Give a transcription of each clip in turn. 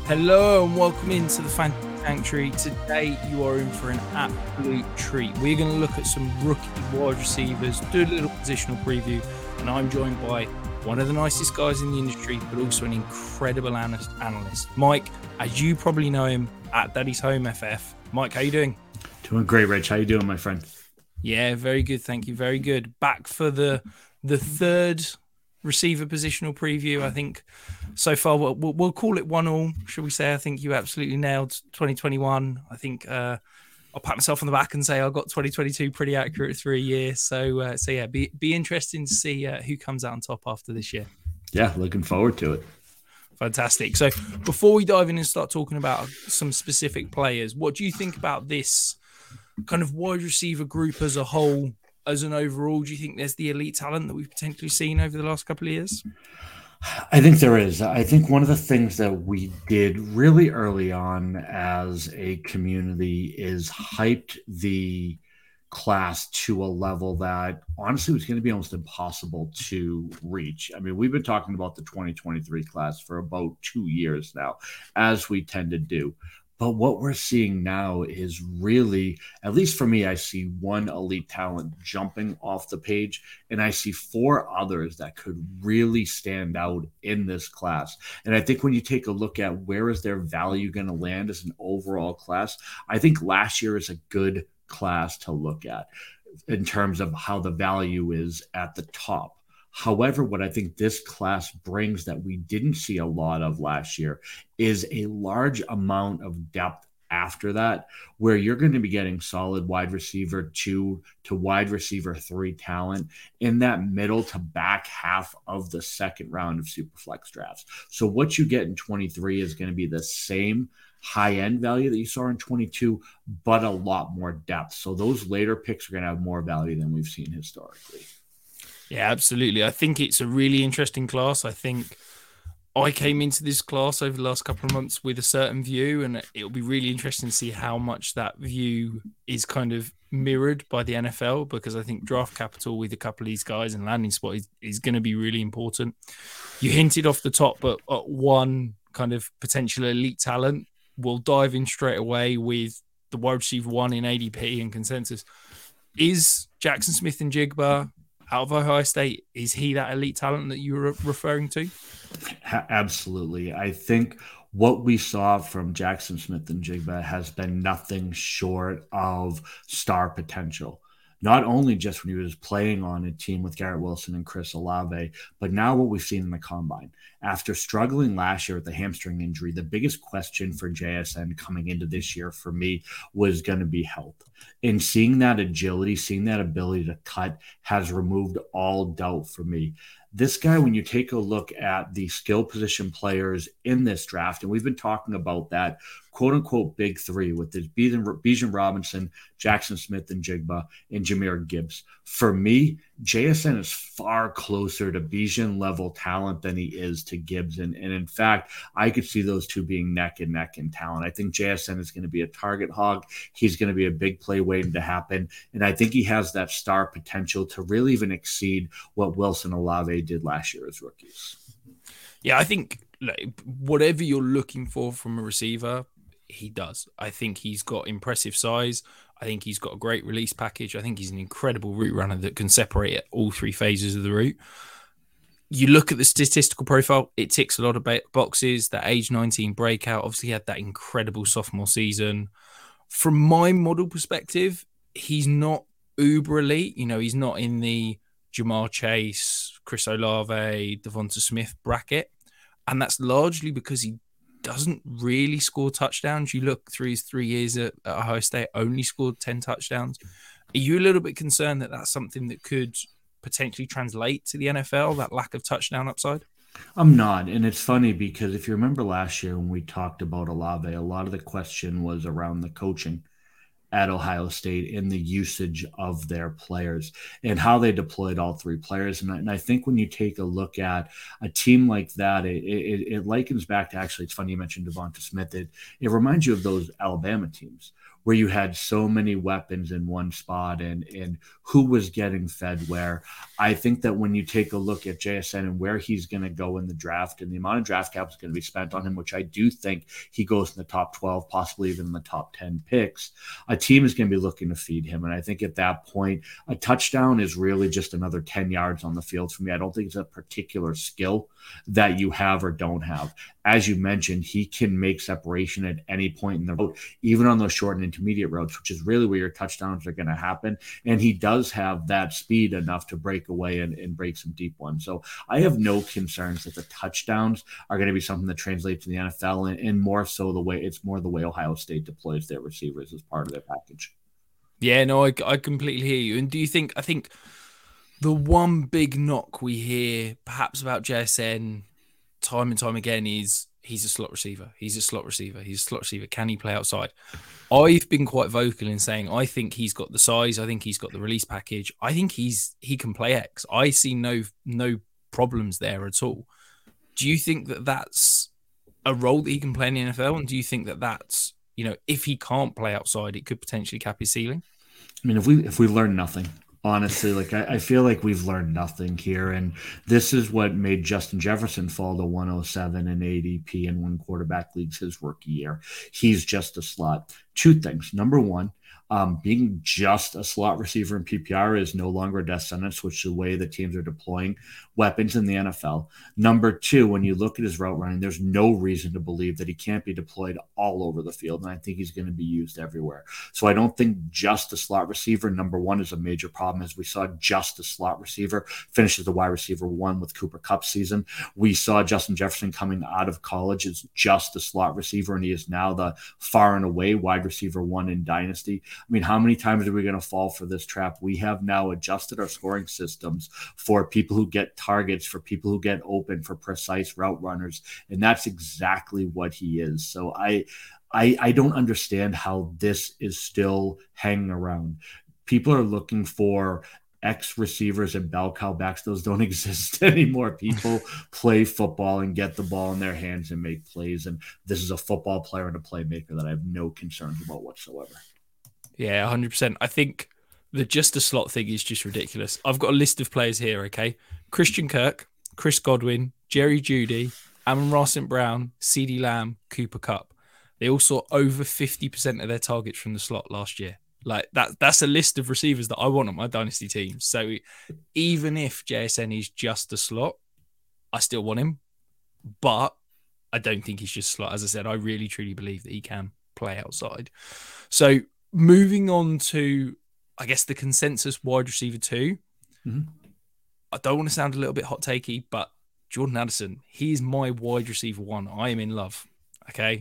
Hello and welcome into the Fantasy Sanctuary. Today you are in for an absolute treat. We're going to look at some rookie wide receivers, do a little positional preview, and I'm joined by one of the nicest guys in the industry, but also an incredible analyst. Mike, as you probably know him at Daddy's Home FF. Mike, how you doing? Doing great, Rich. How you doing, my friend? Yeah, very good. Thank you. Very good. Back for the third receiver positional preview. I think so far we'll call it 1-1, shall we say. I think you absolutely nailed 2021. I think I'll pat myself on the back and say I got 2022 pretty accurate through a year. So yeah, be interesting to see who comes out on top after this year. Yeah, looking forward to it. Fantastic. So before we dive in and start talking about some specific players, what do you think about this kind of wide receiver group as a whole? As an overall, do you think there's the elite talent that we've potentially seen over the last couple of years? I think there is. I think one of the things that we did really early on as a community is hyped the class to a level that honestly was going to be almost impossible to reach. I mean, we've been talking about the 2023 class for about 2 years now, as we tend to do. But what we're seeing now is really, at least for me, I see one elite talent jumping off the page, and I see 4 others that could really stand out in this class. And I think when you take a look at where is their value going to land as an overall class, I think last year is a good class to look at in terms of how the value is at the top. However, what I think this class brings that we didn't see a lot of last year is a large amount of depth after that, where you're going to be getting solid wide receiver 2 to wide receiver 3 talent in that middle to back half of the second round of Superflex drafts. So what you get in 23 is going to be the same high-end value that you saw in 22, but a lot more depth. So those later picks are going to have more value than we've seen historically. Yeah, absolutely. I think it's a really interesting class. I think I came into this class over the last couple of months with a certain view, and it'll be really interesting to see how much that view is kind of mirrored by the NFL, because I think draft capital with a couple of these guys and landing spot is going to be really important. You hinted off the top, but one kind of potential elite talent. We'll dive in straight away with the wide receiver 1 in ADP and consensus. Is Jaxon Smith-Njigba out of Ohio State, is he that elite talent that you were referring to? Absolutely. I think what we saw from Jaxon Smith-Njigba has been nothing short of star potential. Not only just when he was playing on a team with Garrett Wilson and Chris Olave, but now what we've seen in the combine. After struggling last year with the hamstring injury, the biggest question for JSN coming into this year for me was going to be health. And seeing that agility, seeing that ability to cut has removed all doubt for me. This guy, when you take a look at the skill position players in this draft, and we've been talking about that quote-unquote big 3 with this Bijan Robinson, Jaxon Smith-Njigba, and Jahmyr Gibbs. For me, JSN is far closer to Bijan level talent than he is to Gibbs. And in fact, I could see those two being neck and neck in talent. I think JSN is going to be a target hog. He's going to be a big play waiting to happen. And I think he has that star potential to really even exceed what Wilson Olave did last year as rookies. Yeah, I think whatever you're looking for from a receiver, he does. I think he's got impressive size. I think he's got a great release package. I think he's an incredible route runner that can separate at all 3 phases of the route. You look at the statistical profile, it ticks a lot of boxes. That age 19 breakout, obviously had that incredible sophomore season. From my model perspective, he's not uber elite. You know, he's not in the Jamar Chase, Chris Olave, Devonta Smith bracket. And that's largely because he doesn't really score touchdowns. You look through his 3 years at Ohio State, only scored 10 touchdowns. Are you a little bit concerned that that's something that could potentially translate to the NFL, that lack of touchdown upside? I'm not. And it's funny because if you remember last year when we talked about Olave, a lot of the question was around the coaching at Ohio State in the usage of their players and how they deployed all 3 players. And I think when you take a look at a team like that, it likens back to, actually, it's funny you mentioned Devonta Smith. It reminds you of those Alabama teams where you had so many weapons in one spot and who was getting fed where. I think that when you take a look at JSN and where he's going to go in the draft and the amount of draft capital is going to be spent on him, which I do think he goes in the top 12, possibly even in the top 10 picks, a team is going to be looking to feed him. And I think at that point, a touchdown is really just another 10 yards on the field for me. I don't think it's a particular skill that you have or don't have. As you mentioned, he can make separation at any point in the road, even on those short and intermediate routes, which is really where your touchdowns are going to happen. And he does have that speed enough to break away and break some deep ones. So I have no concerns that the touchdowns are going to be something that translates to the NFL, and more so the way Ohio State deploys their receivers as part of their package. Yeah, no, I completely hear you. And do you think, I think the one big knock we hear perhaps about JSN time and time again is he's a slot receiver. He's a slot receiver. He's a slot receiver. Can he play outside? I've been quite vocal in saying I think he's got the size. I think he's got the release package. I think he can play X. I see no problems there at all. Do you think that that's a role that he can play in the NFL? And do you think that that's, if he can't play outside, it could potentially cap his ceiling? I mean, if we learn nothing, honestly, like I feel like we've learned nothing here. And this is what made Justin Jefferson fall to 107 in ADP in one quarterback leagues his rookie year. He's just a slot. Two things. Number one, being just a slot receiver in PPR is no longer a death sentence, which is the way that teams are deploying weapons in the NFL. Number two, when you look at his route running, there's no reason to believe that he can't be deployed all over the field, and I think he's going to be used everywhere. So I don't think just a slot receiver, number one, is a major problem, as we saw just a slot receiver finish as the wide receiver one with Cooper Kupp's season. We saw Justin Jefferson coming out of college as just a slot receiver, and he is now the far and away wide receiver one in Dynasty. I mean, how many times are we going to fall for this trap? We have now adjusted our scoring systems for people who get targets, for people who get open, for precise route runners, and that's exactly what he is. So I don't understand how this is still hanging around. People are looking for X receivers and bell cow backs. Those don't exist anymore. People play football and get the ball in their hands and make plays, and this is a football player and a playmaker that I have no concerns about whatsoever. Yeah, 100%. I think the just a slot thing is just ridiculous. I've got a list of players here, okay? Christian Kirk, Chris Godwin, Jerry Jeudy, Amon-Ra St. Brown, CeeDee Lamb, Cooper Kupp. They all saw over 50% of their targets from the slot last year. Like that's a list of receivers that I want on my dynasty team. So even if JSN is just a slot, I still want him. But I don't think he's just a slot. As I said, I really, truly believe that he can play outside. So moving on to, I guess, the consensus wide receiver 2. Mm-hmm. I don't want to sound a little bit hot takey, but Jordan Addison, he is my wide receiver 1. I am in love. Okay.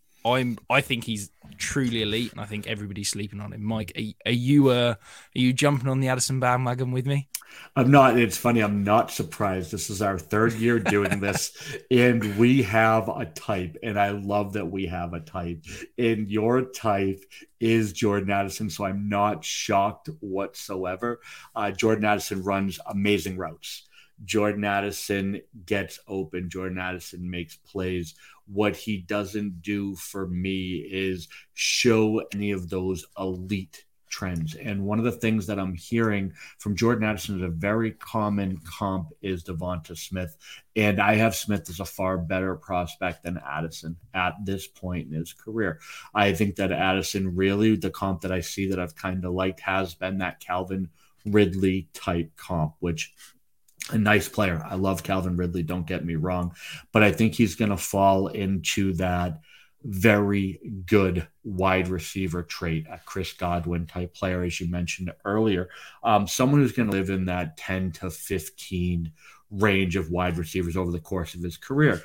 I think he's truly elite, and I think everybody's sleeping on him. Mike, are you jumping on the Addison bandwagon with me? I'm not. It's funny. I'm not surprised. This is our third year doing this, and we have a type, and I love that we have a type. And your type is Jordan Addison, so I'm not shocked whatsoever. Jordan Addison runs amazing routes. Jordan Addison gets open. Jordan Addison makes plays. What he doesn't do for me is show any of those elite trends. And one of the things that I'm hearing from Jordan Addison is a very common comp is Devonta Smith. And I have Smith as a far better prospect than Addison at this point in his career. I think that Addison really, the comp that I see that I've kind of liked has been that Calvin Ridley type comp, which a nice player. I love Calvin Ridley, don't get me wrong, but I think he's going to fall into that very good wide receiver trait, a Chris Godwin type player, as you mentioned earlier. Someone who's going to live in that 10 to 15 range of wide receivers over the course of his career.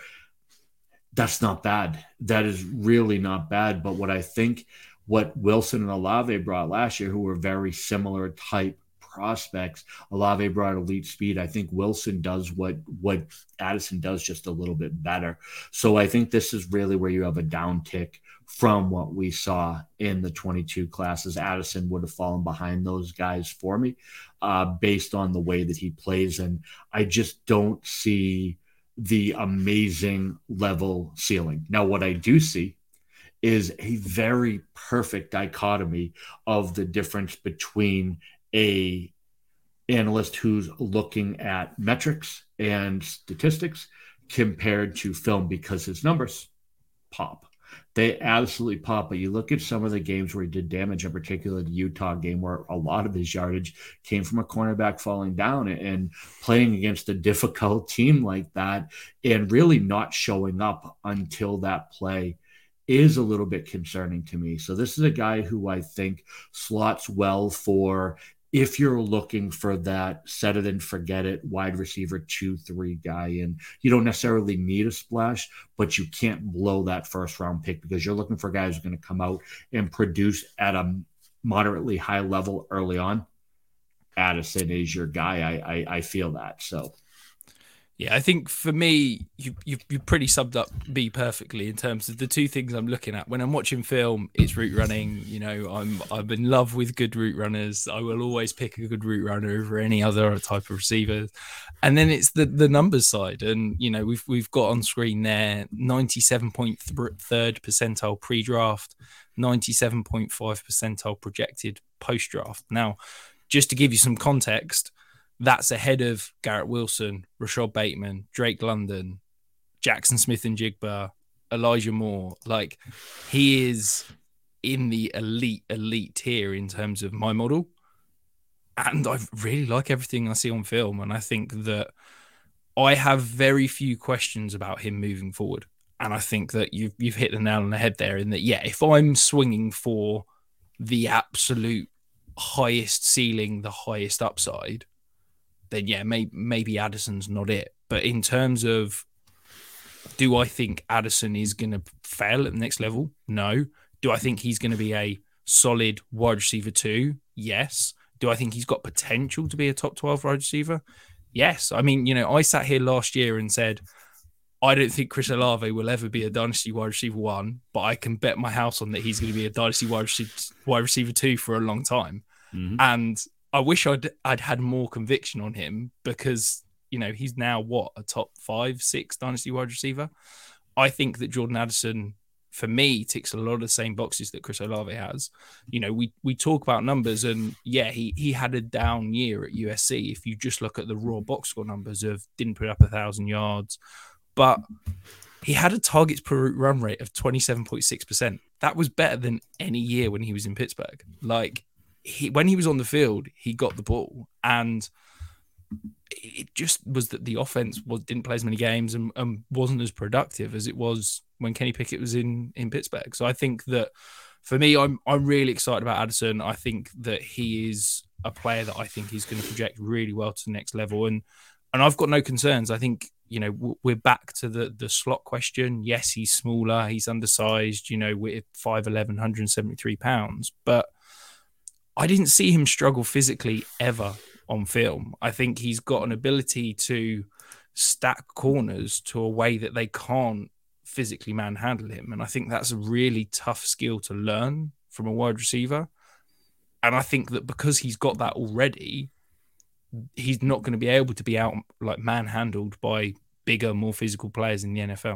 That's not bad. That is really not bad. But what Wilson and Olave brought last year, who were very similar type prospects, Olave brought elite speed. I think Wilson does what Addison does, just a little bit better. So I think this is really where you have a downtick from what we saw in the 22 classes. Addison would have fallen behind those guys for me based on the way that he plays. And I just don't see the amazing level ceiling. Now, what I do see is a very perfect dichotomy of the difference between a analyst who's looking at metrics and statistics compared to film, because his numbers pop. They absolutely pop. But you look at some of the games where he did damage, in particular the Utah game, where a lot of his yardage came from a cornerback falling down and playing against a difficult team like that and really not showing up until that play is a little bit concerning to me. So this is a guy who I think slots well for, if you're looking for that set it and forget it wide receiver 2-3 guy, and you don't necessarily need a splash, but you can't blow that first round pick because you're looking for guys who are going to come out and produce at a moderately high level early on. Addison is your guy. I feel that. So yeah, I think for me, you pretty summed up me perfectly in terms of the two things I'm looking at. When I'm watching film, it's route running. You know, I'm in love with good route runners. I will always pick a good route runner over any other type of receiver. And then it's the numbers side. And, you know, we've got on screen there 97.3rd percentile pre-draft, 97.5 percentile projected post-draft. Now, just to give you some context, that's ahead of Garrett Wilson, Rashad Bateman, Drake London, Jackson Smith-Njigba, Elijah Moore. Like, he is in the elite tier in terms of my model. And I really like everything I see on film. And I think that I have very few questions about him moving forward. And I think that you've hit the nail on the head there in that, yeah, if I'm swinging for the absolute highest ceiling, the highest upside, then yeah, maybe Addison's not it. But in terms of, do I think Addison is going to fail at the next level? No. Do I think he's going to be a solid wide receiver 2? Yes. Do I think he's got potential to be a top 12 wide receiver? Yes. I mean, you know, I sat here last year and said, I don't think Chris Olave will ever be a dynasty wide receiver 1, but I can bet my house on that he's going to be a dynasty wide receiver 2 for a long time. Mm-hmm. And I wish I'd had more conviction on him because, you know, he's now a top 5-6 dynasty wide receiver. I think that Jordan Addison, for me, ticks a lot of the same boxes that Chris Olave has. You know, we talk about numbers, and yeah, he had a down year at USC. If you just look at the raw box score numbers of didn't put up 1,000 yards, but he had a targets per route run rate of 27.6%. That was better than any year when he was in Pittsburgh. Like, when he was on the field, he got the ball, and it just was that the offense didn't play as many games and wasn't as productive as it was when Kenny Pickett was in Pittsburgh. So I think that for me, I'm really excited about Addison. I think that he is a player that I think is going to project really well to the next level, and I've got no concerns. I think, you know, we're back to the slot question. Yes, he's smaller, he's undersized. You know, we're 5'11", 173 pounds, but I didn't see him struggle physically ever on film. I think he's got an ability to stack corners to a way that they can't physically manhandle him. And I think that's a really tough skill to learn from a wide receiver. And I think that because he's got that already, he's not going to be able to be out like manhandled by bigger, more physical players in the NFL.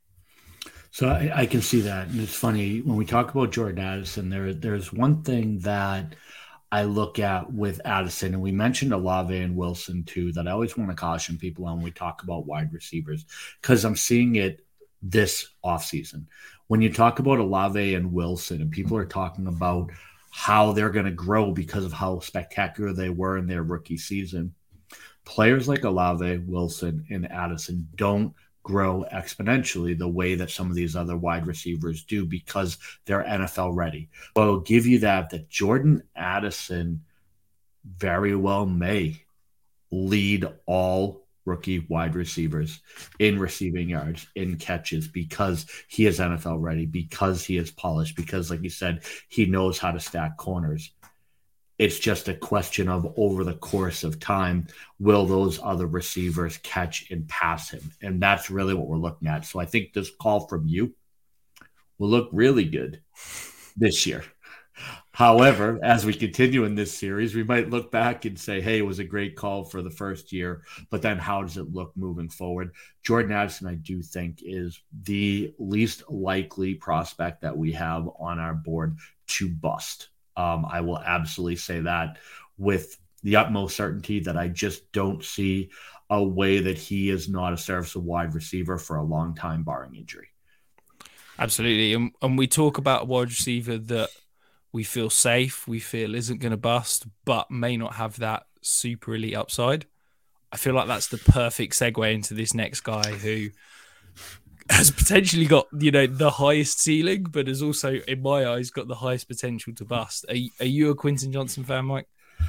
So I can see that. And it's funny, when we talk about Jordan Addison, there's one thing that I look at with Addison, and we mentioned Olave and Wilson too, that I always want to caution people on when we talk about wide receivers, because I'm seeing it this offseason. When you talk about Olave and Wilson, and people are talking about how they're going to grow because of how spectacular they were in their rookie season, players like Olave, Wilson, and Addison don't grow exponentially the way that some of these other wide receivers do because they're NFL ready. But I'll give you that Jordan Addison very well may lead all rookie wide receivers in receiving yards, in catches, because he is NFL ready, because he is polished, because, like you said, he knows how to stack corners. It's just a question of, over the course of time, will those other receivers catch and pass him? And that's really what we're looking at. So I think this call from you will look really good this year. However, as we continue in this series, we might look back and say, hey, it was a great call for the first year, but then how does it look moving forward? Jordan Addison, I do think, is the least likely prospect that we have on our board to bust. I will absolutely say that with the utmost certainty that I just don't see a way that he is not a serviceable wide receiver for a long time, barring injury. Absolutely. And we talk about a wide receiver that we feel safe, we feel isn't going to bust, but may not have that super elite upside. I feel like that's the perfect segue into this next guy who has potentially got, the highest ceiling, but has also, in my eyes, got the highest potential to bust. Are you a Quentin Johnson fan, Mike?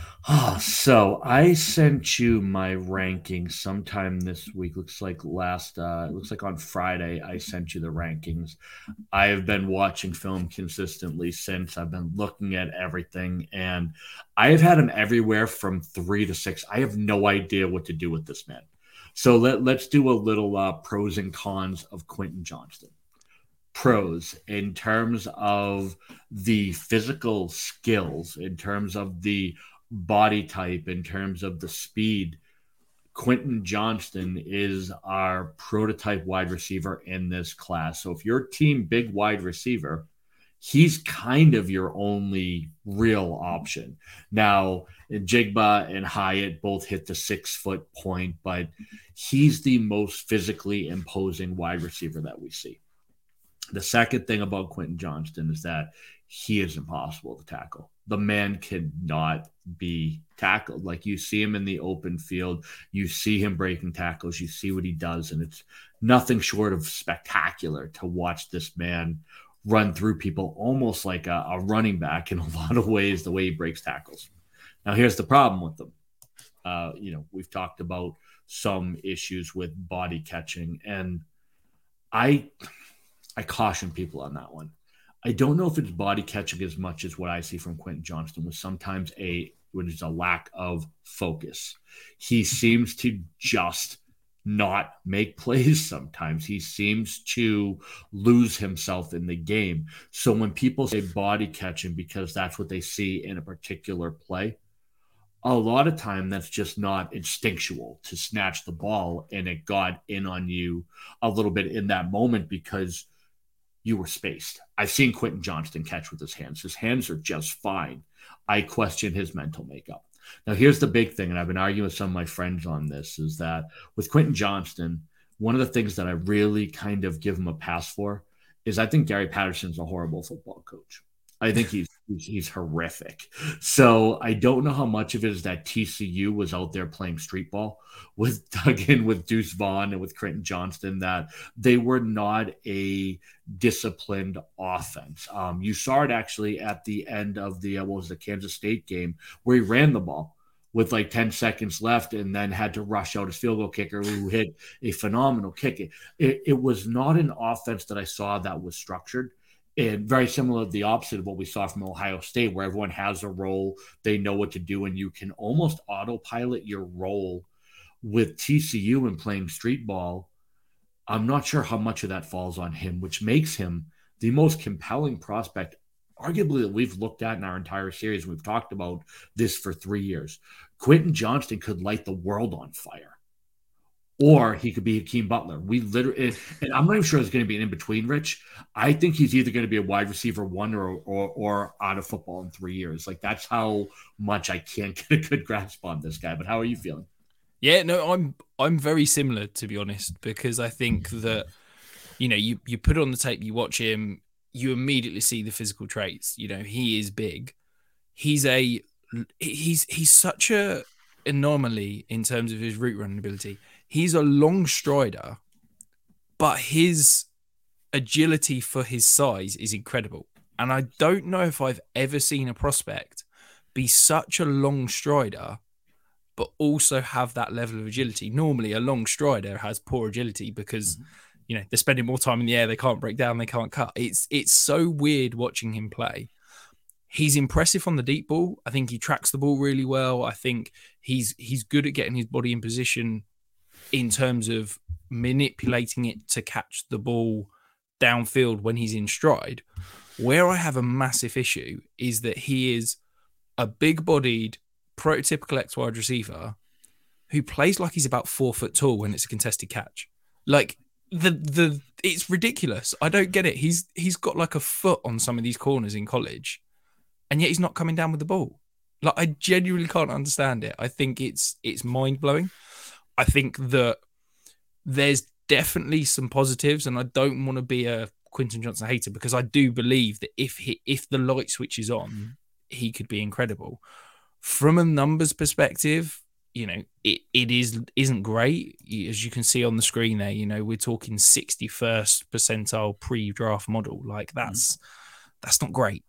So I sent you my rankings sometime this week. Looks like on Friday I sent you the rankings. I have been watching film consistently since. I've been looking at everything, and I have had him everywhere from 3 to 6. I have no idea what to do with this man. So let's do a little pros and cons of Quentin Johnston. Pros in terms of the physical skills, in terms of the body type, in terms of the speed. Quentin Johnston is our prototype wide receiver in this class. So if you're team big wide receiver, he's kind of your only real option. Now, Jigba and Hyatt both hit the 6 foot point, but he's the most physically imposing wide receiver that we see. The second thing about Quentin Johnston is that he is impossible to tackle. The man cannot be tackled. Like, you see him in the open field, you see him breaking tackles, you see what he does, and it's nothing short of spectacular to watch this man run through people almost like a running back in a lot of ways, the way he breaks tackles. Now, here's the problem with them. We've talked about some issues with body catching, and I caution people on that one. I don't know if it's body catching as much as what I see from Quentin Johnston was sometimes a lack of focus. He seems to just not make plays sometimes. He seems to lose himself in the game. So when people say body catching because that's what they see in a particular play, a lot of time that's just not instinctual to snatch the ball and it got in on you a little bit in that moment because you were spaced. I've seen Quentin Johnston catch with his hands. His hands are just fine. I question his mental makeup. Now, here's the big thing, and I've been arguing with some of my friends on this, is that with Quentin Johnston, one of the things that I really kind of give him a pass for is I think Gary Patterson's a horrible football coach. I think he's horrific. So I don't know how much of it is that TCU was out there playing street ball with Duggan, with Deuce Vaughn, and with Quentin Johnston, that they were not a disciplined offense. You saw it actually at the end of the Kansas State game where he ran the ball with like 10 seconds left and then had to rush out his field goal kicker who hit a phenomenal kick. It was not an offense that I saw that was structured. And very similar to the opposite of what we saw from Ohio State, where everyone has a role, they know what to do, and you can almost autopilot your role. With TCU and playing street ball, I'm not sure how much of that falls on him, which makes him the most compelling prospect, arguably, that we've looked at in our entire series. We've talked about this for 3 years. Quentin Johnston could light the world on fire. Or he could be Hakeem Butler. We literally, and I'm not even sure it's going to be an in-between, Rich. I think he's either going to be a wide receiver one or out of football in 3 years. Like, that's how much I can't get a good grasp on this guy. But how are you feeling? Yeah, no, I'm very similar, to be honest, because I think that, you put it on the tape, you watch him, you immediately see the physical traits. He is big. He's such a anomaly in terms of his route running ability. He's a long strider, but his agility for his size is incredible. And I don't know if I've ever seen a prospect be such a long strider, but also have that level of agility. Normally, a long strider has poor agility because, they're spending more time in the air. They can't break down. They can't cut. It's so weird watching him play. He's impressive on the deep ball. I think he tracks the ball really well. I think he's good at getting his body in position in terms of manipulating it to catch the ball downfield when he's in stride. Where I have a massive issue is that he is a big-bodied, prototypical X wide receiver who plays like he's about 4 foot tall when it's a contested catch. Like it's ridiculous. I don't get it. He's got like a foot on some of these corners in college, and yet he's not coming down with the ball. Like, I genuinely can't understand it. I think it's mind-blowing. I think that there's definitely some positives, and I don't want to be a Quentin Johnson hater, because I do believe that if the light switch is on, he could be incredible. From a numbers perspective, it isn't great. As you can see on the screen there, we're talking 61st percentile pre-draft model. Like, that's not great.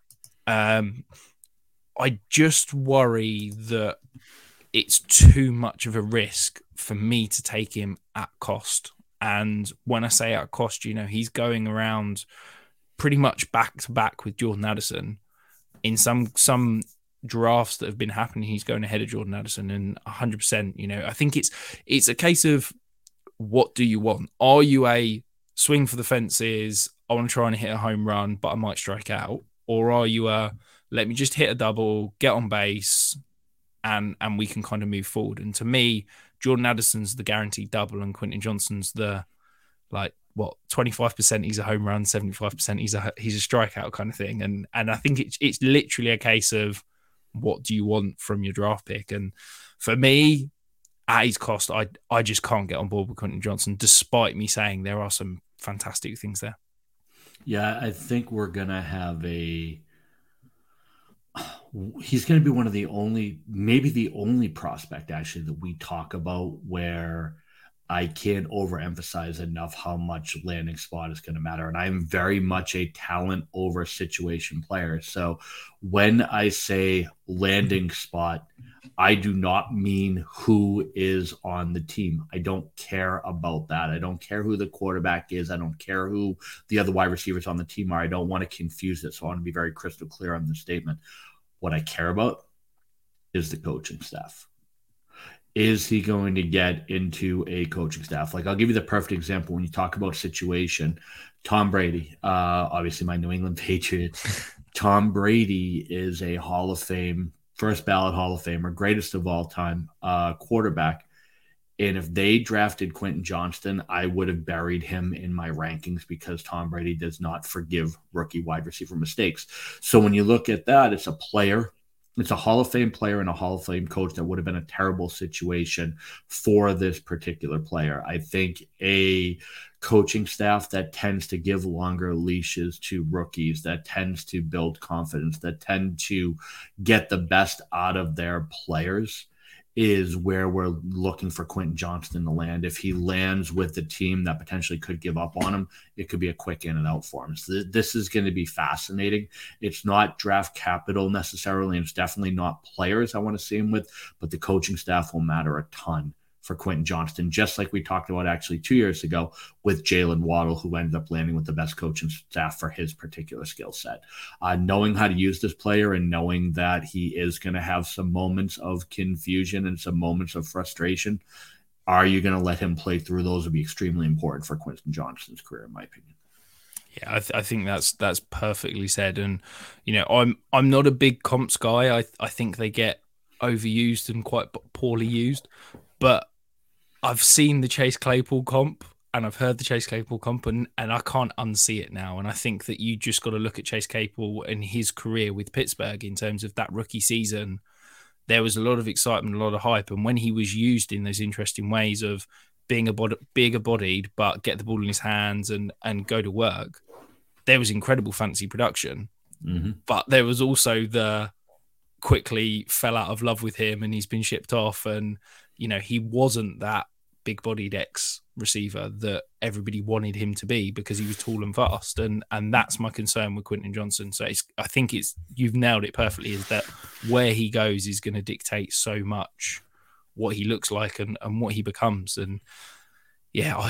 I just worry that it's too much of a risk for me to take him at cost. And when I say at cost, he's going around pretty much back to back with Jordan Addison. In some drafts that have been happening, he's going ahead of Jordan Addison, and 100%. I think it's a case of, what do you want? Are you a swing for the fences, I want to try and hit a home run, but I might strike out? Or are you a, let me just hit a double, get on base, and we can kind of move forward? And to me, Jordan Addison's the guaranteed double, and Quentin Johnston's the, 25% he's a home run, 75% he's a strikeout kind of thing. And I think it's literally a case of, what do you want from your draft pick? And for me, at his cost, I just can't get on board with Quentin Johnston, despite me saying there are some fantastic things there. Yeah, I think we're going to have he's going to be one of the only, maybe the only prospect actually that we talk about where I can't overemphasize enough how much landing spot is going to matter. And I'm very much a talent over situation player. So when I say landing spot, I do not mean who is on the team. I don't care about that. I don't care who the quarterback is. I don't care who the other wide receivers on the team are. I don't want to confuse it. So I want to be very crystal clear on the statement. What I care about is the coaching staff. Is he going to get into a coaching staff? Like, I'll give you the perfect example when you talk about situation. Tom Brady, obviously my New England Patriots. Tom Brady is a Hall of Fame, first ballot Hall of Famer, greatest of all time quarterback. And if they drafted Quentin Johnston, I would have buried him in my rankings, because Tom Brady does not forgive rookie wide receiver mistakes. So when you look at that, it's a player. It's a Hall of Fame player and a Hall of Fame coach that would have been a terrible situation for this particular player. I think a coaching staff that tends to give longer leashes to rookies, that tends to build confidence, that tend to get the best out of their players, is where we're looking for Quentin Johnston to land. If he lands with the team that potentially could give up on him, it could be a quick in and out for him. So this is going to be fascinating. It's not draft capital necessarily, and it's definitely not players I want to see him with, but the coaching staff will matter a ton for Quentin Johnston, just like we talked about actually 2 years ago with Jalen Waddle, who ended up landing with the best coaching staff for his particular skill set. Knowing how to use this player and knowing that he is going to have some moments of confusion and some moments of frustration, are you going to let him play through those? Would be extremely important for Quentin Johnston's career, in my opinion. Yeah, I think that's perfectly said. And I'm not a big comps guy. I think they get overused and quite poorly used, but I've seen the Chase Claypool comp, and I've heard the Chase Claypool comp, and I can't unsee it now. And I think that you just got to look at Chase Claypool and his career with Pittsburgh in terms of that rookie season. There was a lot of excitement, a lot of hype. And when he was used in those interesting ways of being bigger bodied, but get the ball in his hands and go to work, there was incredible fantasy production. Mm-hmm. But there was also the quickly fell out of love with him and he's been shipped off. And, he wasn't that big-bodied X receiver that everybody wanted him to be, because he was tall and fast, and that's my concern with Quentin Johnston. So I think you've nailed it perfectly, is that where he goes is going to dictate so much what he looks like and what he becomes. And yeah,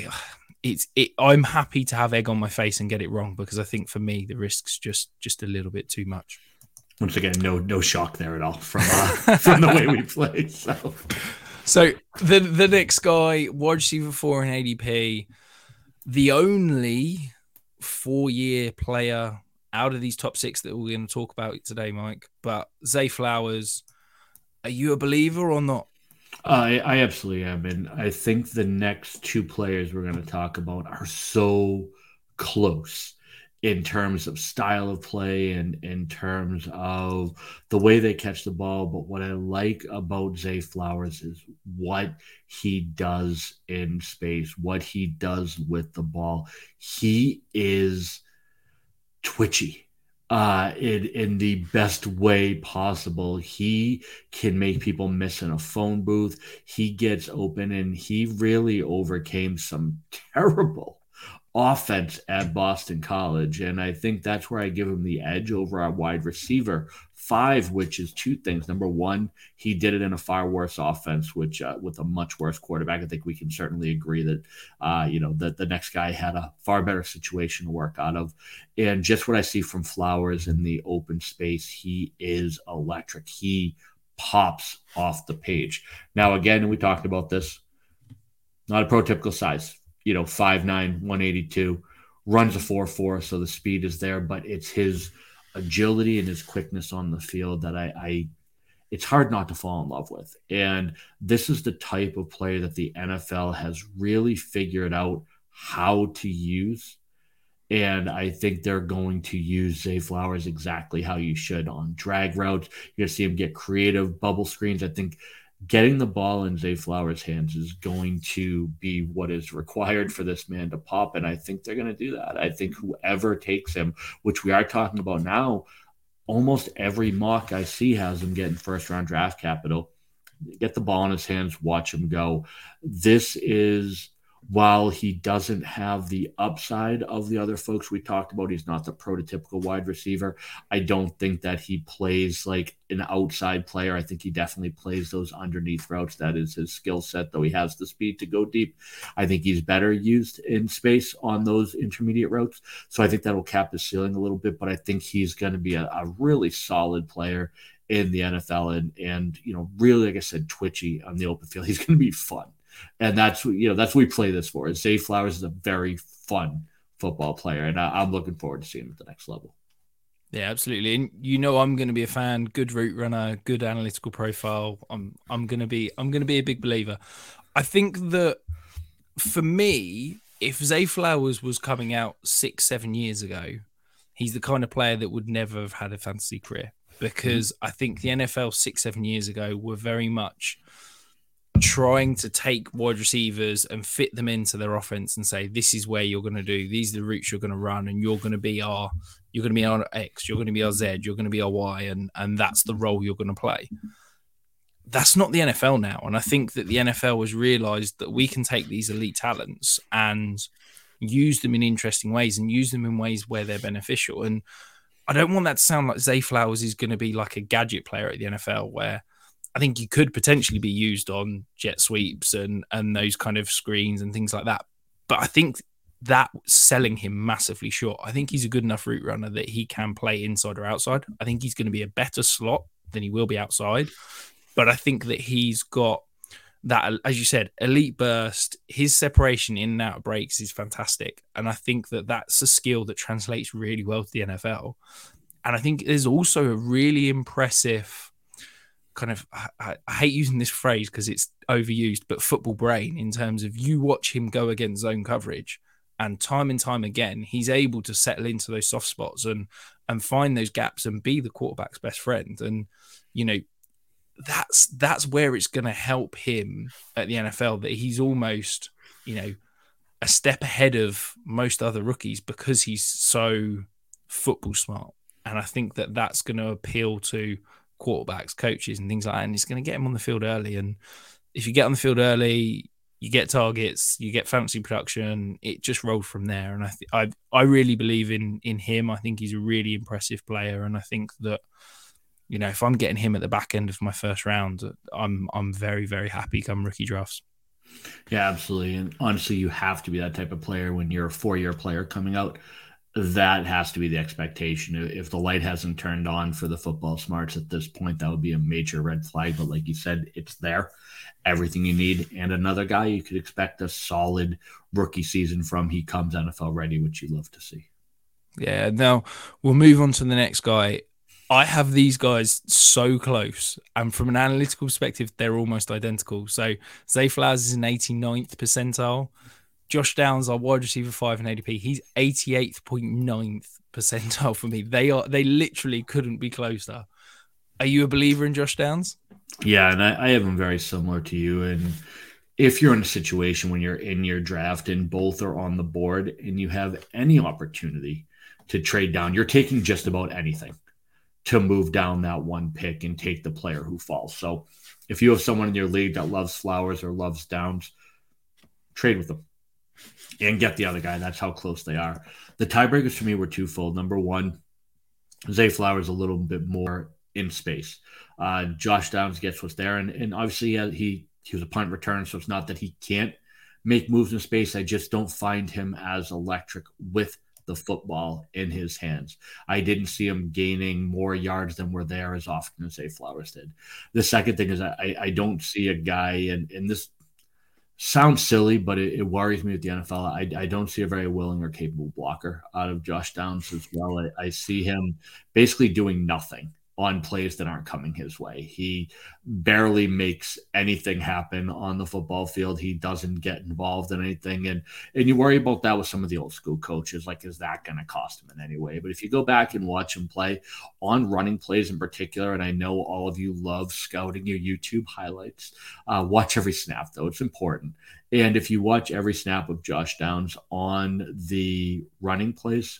I'm happy to have egg on my face and get it wrong, because I think for me the risk's just a little bit too much. Once again, no shock there at all from the way we play. So the next guy, wide receiver 4 in ADP, the only 4-year player out of these top 6 that we're going to talk about today, Mike. But Zay Flowers, are you a believer or not? I absolutely am. And I think the next 2 players we're going to talk about are so close in terms of style of play and in terms of the way they catch the ball. But what I like about Zay Flowers is what he does in space, what he does with the ball. He is twitchy in the best way possible. He can make people miss in a phone booth. He gets open, and he really overcame some terrible offense at Boston College. And I think that's where I give him the edge over our wide receiver 5, which is 2 things. Number one, he did it in a far worse offense, which with a much worse quarterback. I think we can certainly agree that, that the next guy had a far better situation to work out of. And just what I see from Flowers in the open space, he is electric. He pops off the page. Now, again, we talked about this, not a prototypical size. 5'9", 182, runs a 4.4, so the speed is there, but it's his agility and his quickness on the field that it's hard not to fall in love with. And this is the type of player that the NFL has really figured out how to use. And I think they're going to use Zay Flowers exactly how you should on drag routes. You're going to see him get creative bubble screens. I think getting the ball in Zay Flowers' hands is going to be what is required for this man to pop, and I think they're going to do that. I think whoever takes him, which we are talking about now, almost every mock I see has him getting first-round draft capital. Get the ball in his hands, watch him go. This is, while he doesn't have the upside of the other folks we talked about, he's not the prototypical wide receiver. I don't think that he plays like an outside player. I think he definitely plays those underneath routes. That is his skill set, though he has the speed to go deep. I think he's better used in space on those intermediate routes. So I think that will cap the ceiling a little bit, but I think he's going to be a really solid player in the NFL and really, like I said, twitchy on the open field. He's going to be fun. And that's what we play this for. Zay Flowers is a very fun football player, and I'm looking forward to seeing him at the next level. Yeah, absolutely. And I'm going to be a fan. Good route runner, good analytical profile. I'm going to be a big believer. I think that for me, if Zay Flowers was coming out 6-7 years ago, he's the kind of player that would never have had a fantasy career, because I think the NFL 6-7 years ago were very much trying to take wide receivers and fit them into their offense and say, this is where you're going to do, these are the routes you're going to run, and you're going to be our X, you're going to be our Z, you're going to be our Y, and that's the role you're going to play. That's not the NFL now. And I think that the NFL has realized that we can take these elite talents and use them in interesting ways and use them in ways where they're beneficial. And I don't want that to sound like Zay Flowers is going to be like a gadget player at the NFL, where I think he could potentially be used on jet sweeps and those kind of screens and things like that. But I think that selling him massively short. I think he's a good enough route runner that he can play inside or outside. I think he's going to be a better slot than he will be outside. But I think that he's got that, as you said, elite burst. His separation in and out of breaks is fantastic. And I think that that's a skill that translates really well to the NFL. And I think there's also a really impressive kind of, I hate using this phrase because it's overused, but football brain, in terms of you watch him go against zone coverage, and time again, he's able to settle into those soft spots and find those gaps and be the quarterback's best friend. And, that's where it's going to help him at the NFL, that he's almost, a step ahead of most other rookies because he's so football smart. And I think that that's going to appeal to quarterbacks, coaches, and things like that, and it's going to get him on the field early. And if you get on the field early, you get targets, you get fantasy production. It just rolled from there. And I really believe in him. I think he's a really impressive player, and I think that if I'm getting him at the back end of my first round, I'm very, very happy come rookie drafts. Yeah, absolutely. And honestly, you have to be that type of player when you're a 4-year player coming out. That has to be the expectation. If the light hasn't turned on for the football smarts at this point, that would be a major red flag. But like you said, it's there. Everything you need. And another guy you could expect a solid rookie season from. He comes NFL ready, which you love to see. Yeah. Now we'll move on to the next guy. I have these guys so close, and from an analytical perspective, they're almost identical. So Zay Flowers is an 89th percentile. Josh Downs, our wide receiver 5 in ADP, he's 88th point ninth percentile for me. They literally couldn't be closer. Are you a believer in Josh Downs? Yeah, and I have them very similar to you. And if you're in a situation when you're in your draft and both are on the board and you have any opportunity to trade down, you're taking just about anything to move down that one pick and take the player who falls. So if you have someone in your league that loves Flowers or loves Downs, trade with them and get the other guy. That's how close they are. The tiebreakers for me were twofold. Number one, Zay Flowers a little bit more in space. Josh Downs gets what's there, and obviously he was a punt return, so it's not that he can't make moves in space. I just don't find him as electric with the football in his hands. I didn't see him gaining more yards than were there as often as Zay Flowers did. The second thing is I don't see a guy, and this sounds silly, but it worries me with the NFL. I don't see a very willing or capable blocker out of Josh Downs as well. I see him basically doing nothing on plays that aren't coming his way. He barely makes anything happen on the football field. He doesn't get involved in anything. And you worry about that with some of the old school coaches. Like, is that going to cost him in any way? But if you go back and watch him play on running plays in particular, and I know all of you love scouting your YouTube highlights, watch every snap, though. It's important. And if you watch every snap of Josh Downs on the running plays,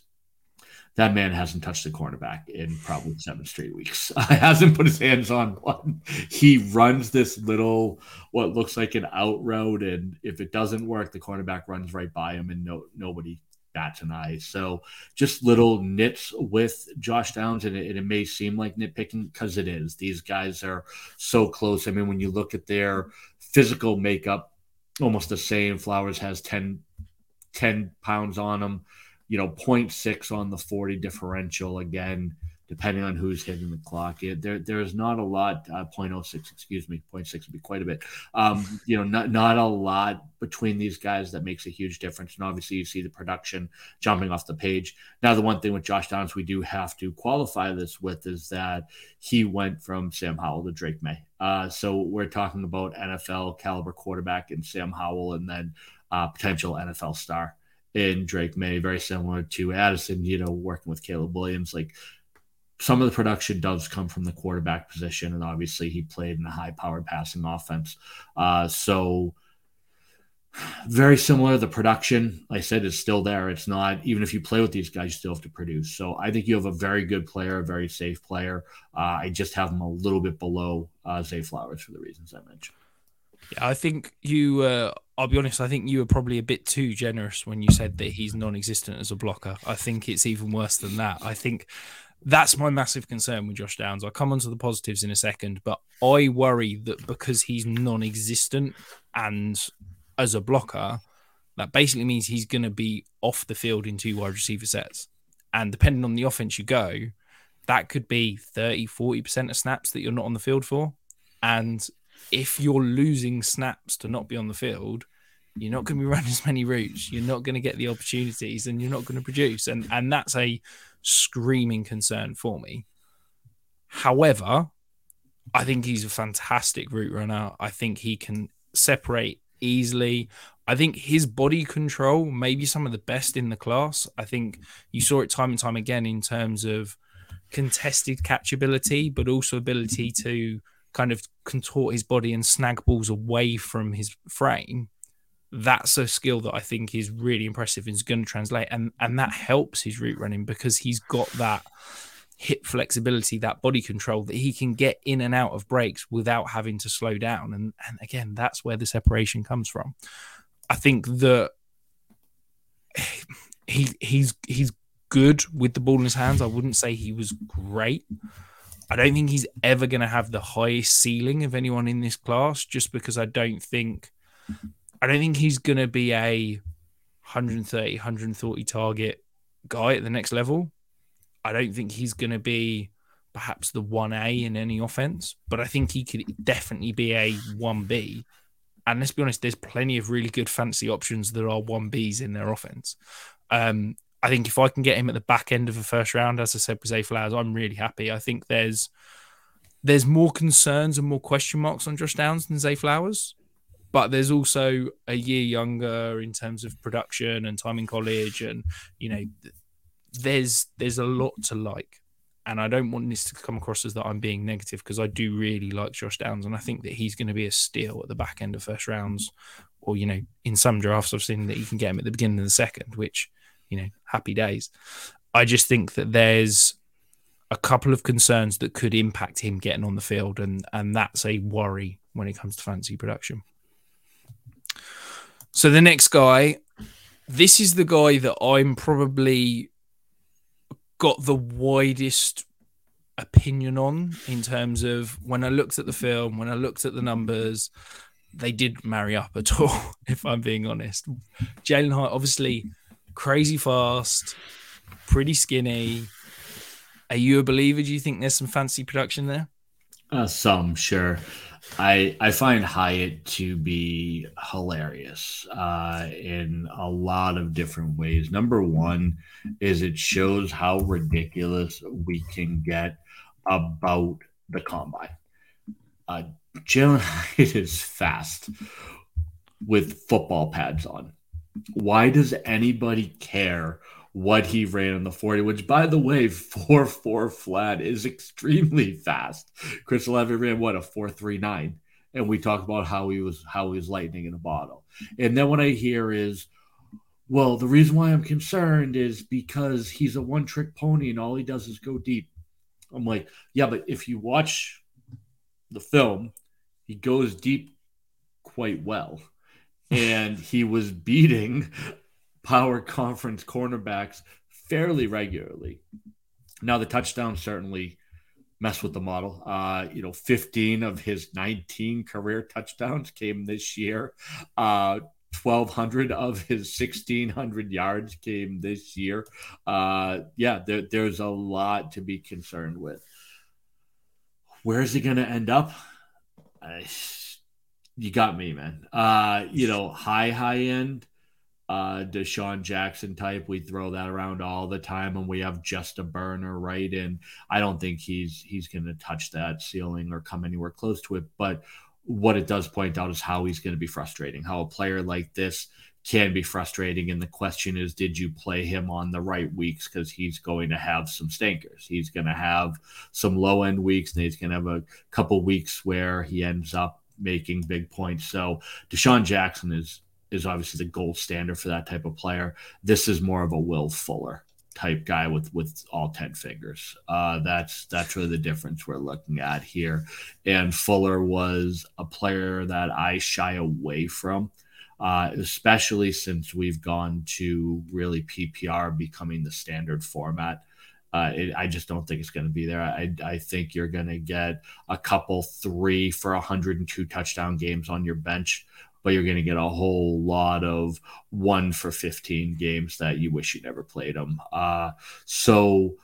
that man hasn't touched the cornerback in probably 7 straight weeks. Hasn't put his hands on one. He runs this little, what looks like an out route, and if it doesn't work, the cornerback runs right by him, and nobody bats an eye. So just little nits with Josh Downs, and it may seem like nitpicking because it is. These guys are so close. I mean, when you look at their physical makeup, almost the same. Flowers has 10 pounds on him. 0.6 on the 40 differential, again, depending on who's hitting the clock. There's not a lot, 0.06, excuse me, 0.6 would be quite a bit. Not a lot between these guys that makes a huge difference. And obviously you see the production jumping off the page. Now, the one thing with Josh Downs we do have to qualify this with is that he went from Sam Howell to Drake May. So we're talking about NFL caliber quarterback in Sam Howell, and then potential NFL star in Drake May, very similar to Addison, working with Caleb Williams. Like, some of the production does come from the quarterback position, and obviously he played in a high-powered passing offense. So very similar. The production, like I said, is still there. It's not, even if you play with these guys, you still have to produce. So I think you have a very good player, a very safe player. I just have him a little bit below Zay Flowers for the reasons I mentioned. Yeah, I think I'll be honest, I think you were probably a bit too generous when you said that he's non-existent as a blocker. I think it's even worse than that. I think that's my massive concern with Josh Downs. I'll come on to the positives in a second, but I worry that because he's non-existent and as a blocker, that basically means he's going to be off the field in 2 wide receiver sets. And depending on the offense you go, that could be 30, 40% of snaps that you're not on the field for. And if you're losing snaps to not be on the field, you're not going to be running as many routes. You're not going to get the opportunities, and you're not going to produce. And that's a screaming concern for me. However, I think he's a fantastic route runner. I think he can separate easily. I think his body control may be some of the best in the class. I think you saw it time and time again in terms of contested catchability, but also ability to kind of contort his body and snag balls away from his frame. That's a skill that I think is really impressive and is going to translate. And that helps his route running because he's got that hip flexibility, that body control that he can get in and out of breaks without having to slow down. And again, that's where the separation comes from. I think that he's good with the ball in his hands. I wouldn't say he was great. I don't think he's ever going to have the highest ceiling of anyone in this class, just because I don't think he's going to be a 130, 140 target guy at the next level. I don't think he's going to be perhaps the 1A in any offense, but I think he could definitely be a 1B. And let's be honest, there's plenty of really good fancy options that are 1Bs in their offense. I think if I can get him at the back end of the first round, as I said with Zay Flowers, I'm really happy. I think there's more concerns and more question marks on Josh Downs than Zay Flowers, but there's also a year younger in terms of production and time in college, and there's a lot to like. And I don't want this to come across as that I'm being negative, because I do really like Josh Downs, and I think that he's going to be a steal at the back end of first rounds, or in some drafts I've seen that you can get him at the beginning of the second, which happy days. I just think that there's a couple of concerns that could impact him getting on the field, and that's a worry when it comes to fantasy production. So the next guy, this is the guy that I'm probably got the widest opinion on, in terms of when I looked at the film, when I looked at the numbers, they didn't marry up at all, if I'm being honest. Jalen Hyatt, obviously crazy fast, pretty skinny. Are you a believer? Do you think there's some fancy production there? Some, sure. I find Hyatt to be hilarious in a lot of different ways. Number one is it shows how ridiculous we can get about the combine. Jalen Hyatt is fast with football pads on. Why does anybody care what he ran in the 40, which, by the way, 4.4 flat is extremely fast. Chris Olave ran, a 4.39? And we talked about how he was lightning in a bottle. And then what I hear is, well, the reason why I'm concerned is because he's a one-trick pony and all he does is go deep. I'm like, yeah, but if you watch the film, he goes deep quite well. And he was beating power conference cornerbacks fairly regularly. Now, the touchdowns certainly mess with the model. 15 of his 19 career touchdowns came this year. 1,200 of his 1,600 yards came this year. There's a lot to be concerned with. Where is he going to end up? You got me, man. High end, Deshaun Jackson type. We throw that around all the time, and we have just a burner, right? And I don't think he's going to touch that ceiling or come anywhere close to it. But what it does point out is how he's going to be frustrating, how a player like this can be frustrating. And the question is, did you play him on the right weeks? Because he's going to have some stinkers. He's going to have some low-end weeks, and he's going to have a couple weeks where he ends up making big points. So Deshaun Jackson is obviously the gold standard for that type of player. This is more of a Will Fuller type guy with all 10 fingers. That's really the difference we're looking at here. And Fuller was a player that I shy away from, especially since we've gone to really PPR becoming the standard format. I just don't think it's going to be there. I think you're going to get a couple 3 for 102 touchdown games on your bench, but you're going to get a whole lot of 1 for 15 games that you wish you never played them. So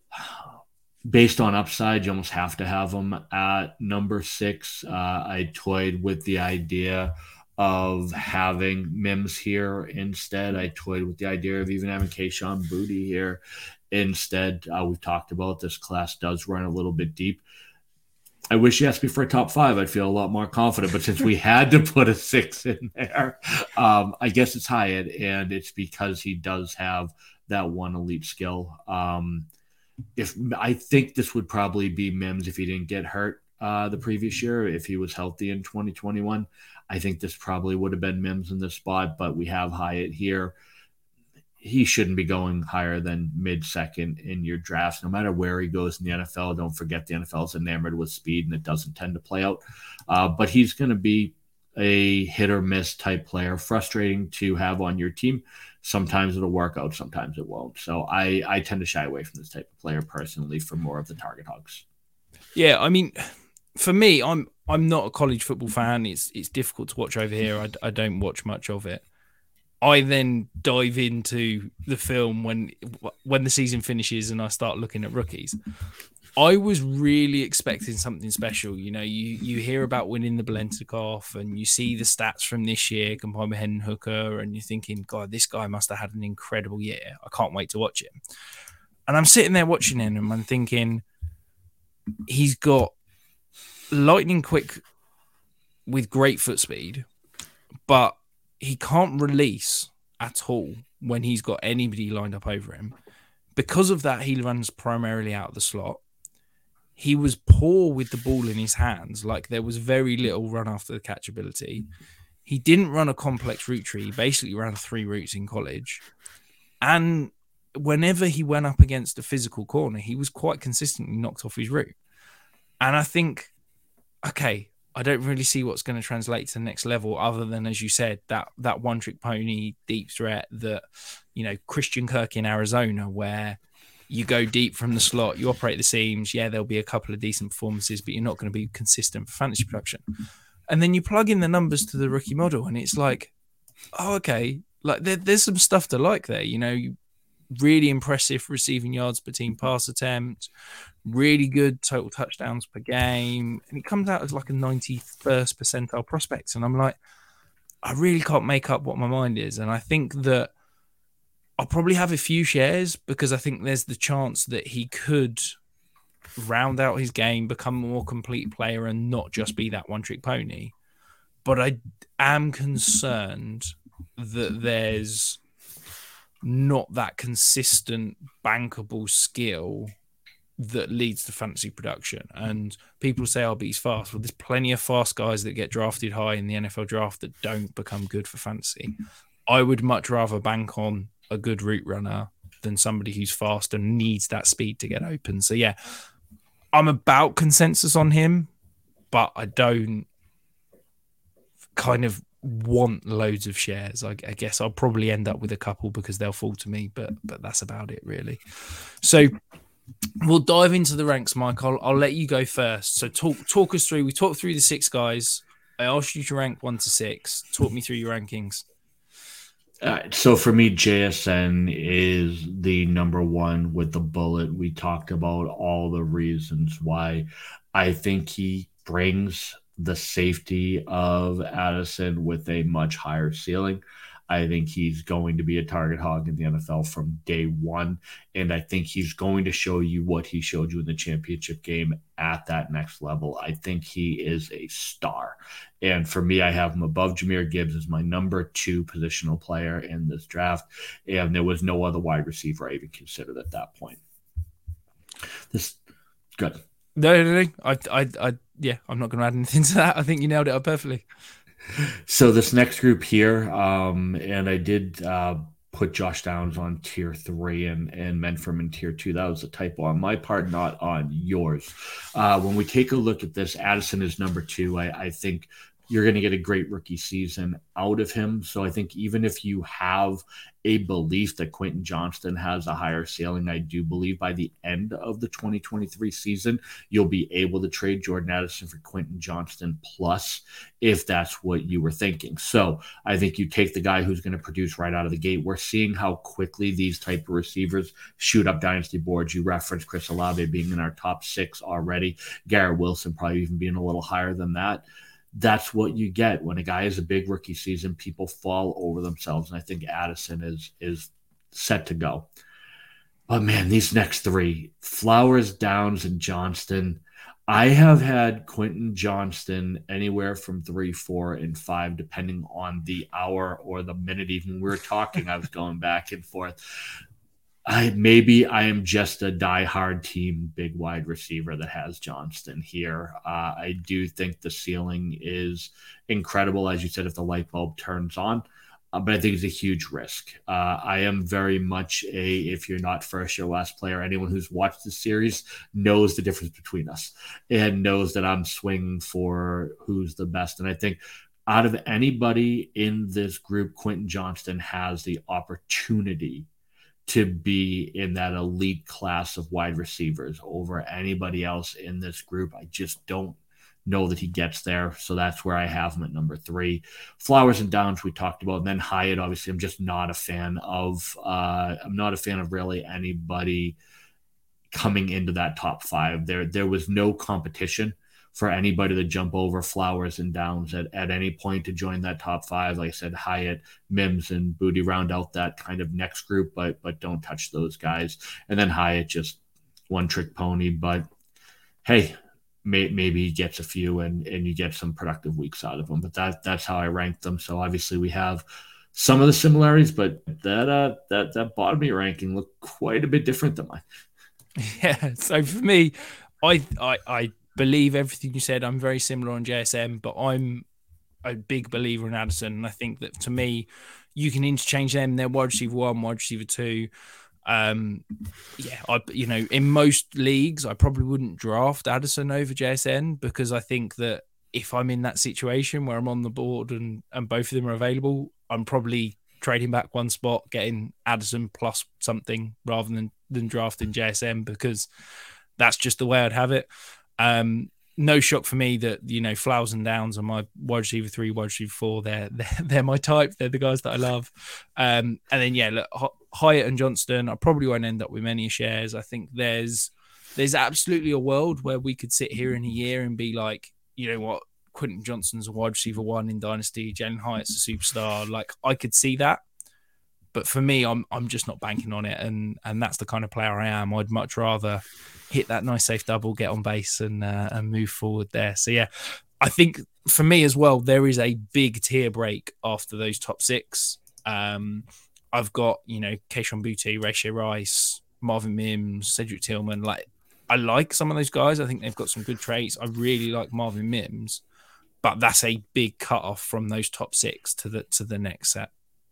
based on upside, you almost have to have them at number 6. I toyed with the idea of having Mims here instead. I toyed with the idea of even having Kayshon Boutte here instead. We've talked about this class does run a little bit deep. I wish you asked me for a top 5. I'd feel a lot more confident. But since we had to put a 6 in there, I guess it's Hyatt, and it's because he does have that one elite skill. If I think this would probably be Mims if he didn't get hurt the previous year, if he was healthy in 2021. I think this probably would have been Mims in this spot, but we have Hyatt here. He shouldn't be going higher than mid-second in your drafts, no matter where he goes in the NFL. Don't forget the NFL is enamored with speed, and it doesn't tend to play out. But he's going to be a hit-or-miss type player, frustrating to have on your team. Sometimes it'll work out, sometimes it won't. So I tend to shy away from this type of player personally for more of the target hogs. Yeah, I mean, for me, I'm not a college football fan. It's difficult to watch over here. I don't watch much of it. I then dive into the film when the season finishes and I start looking at rookies. I was really expecting something special. You know, you hear about winning the Belentikov and you see the stats from this year combined with Hendon Hooker, and you're thinking, God, this guy must have had an incredible year. I can't wait to watch him. And I'm sitting there watching him and I'm thinking, he's got lightning quick with great foot speed, but he can't release at all when he's got anybody lined up over him. Because of that, he runs primarily out of the slot. He was poor with the ball in his hands. Like, there was very little run after the catch ability. He didn't run a complex route tree. He basically ran 3 routes in college. And whenever he went up against a physical corner, he was quite consistently knocked off his route. And I think, okay, I don't really see what's going to translate to the next level other than, as you said, that one-trick pony deep threat that, you know, Christian Kirk in Arizona, where you go deep from the slot, you operate the seams. Yeah, there'll be a couple of decent performances, but you're not going to be consistent for fantasy production. And then you plug in the numbers to the rookie model, and it's like, oh, okay, like there's some stuff to like there. You know, really impressive receiving yards per team pass attempt, really good total touchdowns per game, and it comes out as like a 91st percentile prospect. And I'm like, I really can't make up what my mind is. And I think that I'll probably have a few shares because I think there's the chance that he could round out his game, become a more complete player, and not just be that one-trick pony. But I am concerned that there's not that consistent, bankable skill that leads to fantasy production. And people say, oh, but he's fast. Well, there's plenty of fast guys that get drafted high in the NFL draft that don't become good for fantasy. I would much rather bank on a good route runner than somebody who's fast and needs that speed to get open. So yeah, I'm about consensus on him, but I don't kind of want loads of shares. I guess I'll probably end up with a couple because they'll fall to me, but that's about it really. So we'll dive into the ranks, Mike. I'll let you go first. So talk us through. We talked through the 6 guys. I asked you to rank 1 to 6. Talk me through your rankings. So for me, JSN is the number 1 with the bullet. We talked about all the reasons why. I think he brings the safety of Addison with a much higher ceiling. I think he's going to be a target hog in the NFL from day one. And I think he's going to show you what he showed you in the championship game at that next level. I think he is a star. And for me, I have him above Jahmyr Gibbs as my number 2 positional player in this draft. And there was no other wide receiver I even considered at that point. This good. No. Yeah, I'm not going to add anything to that. I think you nailed it up perfectly. So this next group here, and I did put Josh Downs on tier 3 and Menford in tier 2. That was a typo on my part, not on yours. When we take a look at this, Addison is number 2. I think you're going to get a great rookie season out of him. So I think even if you have a belief that Quentin Johnston has a higher ceiling, I do believe by the end of the 2023 season, you'll be able to trade Jordan Addison for Quentin Johnston plus, if that's what you were thinking. So I think you take the guy who's going to produce right out of the gate. We're seeing how quickly these type of receivers shoot up dynasty boards. You referenced Chris Olave being in our top 6 already. Garrett Wilson probably even being a little higher than that. That's what you get when a guy has a big rookie season. People fall over themselves, and I think Addison is set to go. But man, these next 3, Flowers, Downs, and Johnston, I have had Quentin Johnston anywhere from 3, 4, and 5, depending on the hour or the minute. Even when we were talking, I was going back and forth. Maybe I am just a diehard team big wide receiver that has Johnston here. I do think the ceiling is incredible, as you said, if the light bulb turns on. But I think it's a huge risk. I am very much if you're not first or last player, anyone who's watched the series knows the difference between us and knows that I'm swinging for who's the best. And I think out of anybody in this group, Quentin Johnston has the opportunity to be in that elite class of wide receivers over anybody else in this group. I just don't know that he gets there. So that's where I have him at number 3. Flowers and Downs we talked about. And then Hyatt, obviously, I'm just not a fan of. I'm not a fan of really anybody coming into that top 5. There was no competition for anybody to jump over Flowers and Downs at any point to join that top 5. Like I said, Hyatt, Mims, and Booty round out that kind of next group, but don't touch those guys. And then Hyatt, just one trick pony. But hey, maybe he gets a few and you get some productive weeks out of them. But that's how I ranked them. So obviously we have some of the similarities, but that bottom 8 ranking looked quite a bit different than mine. Yeah. So for me, I believe everything you said. I'm very similar on JSM, but I'm a big believer in Addison. And I think that to me, you can interchange them. They're wide receiver 1, wide receiver 2. In most leagues, I probably wouldn't draft Addison over JSN, because I think that if I'm in that situation where I'm on the board and both of them are available, I'm probably trading back one spot, getting Addison plus something rather than drafting JSM, because that's just the way I'd have it. No shock for me that, Flowers and Downs are my wide receiver 3, wide receiver 4. They're my type. They're the guys that I love. And then, look, Hyatt and Johnston, I probably won't end up with many shares. I think there's absolutely a world where we could sit here in a year and be like, you know what, Quentin Johnston's a wide receiver 1 in Dynasty, Jalen Hyatt's a superstar. Like, I could see that. But for me, I'm just not banking on it. And that's the kind of player I am. I'd much rather hit that nice safe double, get on base and move forward there. So, yeah, I think for me as well, there is a big tier break after those top 6. I've got, Keishon Boutte, Rashee Rice, Marvin Mims, Cedric Tillman. Like, I like some of those guys. I think they've got some good traits. I really like Marvin Mims, but that's a big cutoff from those top 6 to the next set.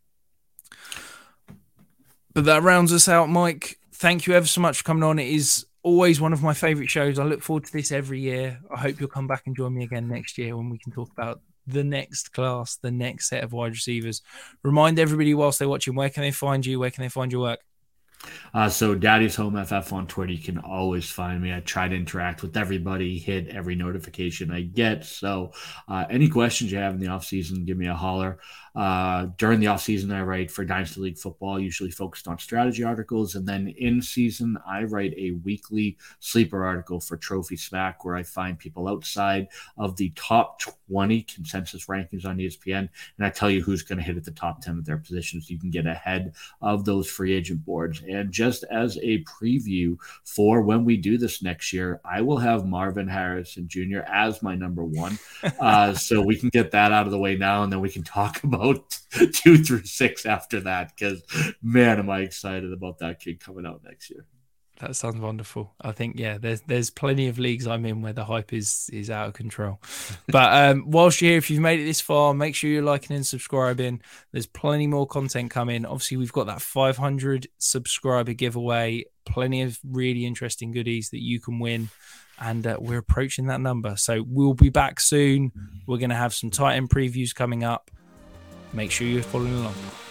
But that rounds us out, Mike. Thank you ever so much for coming on. It is always one of my favorite shows. I look forward to this every year. I hope you'll come back and join me again next year when we can talk about the next class, the next set of wide receivers. Remind everybody whilst they're watching, where can they find you? Where can they find your work? So Daddy's Home FF on Twitter, you can always find me. I try to interact with everybody, hit every notification I get. So any questions you have in the off season, give me a holler. During the off season, I write for Dynasty League Football, usually focused on strategy articles. And then in season, I write a weekly sleeper article for Trophy Smack, where I find people outside of the top 20 consensus rankings on ESPN. And I tell you who's going to hit at the top 10 of their positions. You can get ahead of those free agent boards. And just as a preview for when we do this next year, I will have Marvin Harrison Jr. as my number 1. So we can get that out of the way now, and then we can talk about 2 through 6 after that, because, man, am I excited about that kid coming out next year. That sounds wonderful. I think, there's plenty of leagues I'm in where the hype is out of control. But whilst you're here, if you've made it this far, make sure you're liking and subscribing. There's plenty more content coming. Obviously, we've got that 500 subscriber giveaway. Plenty of really interesting goodies that you can win. And we're approaching that number. So we'll be back soon. We're going to have some tight end previews coming up. Make sure you're following along.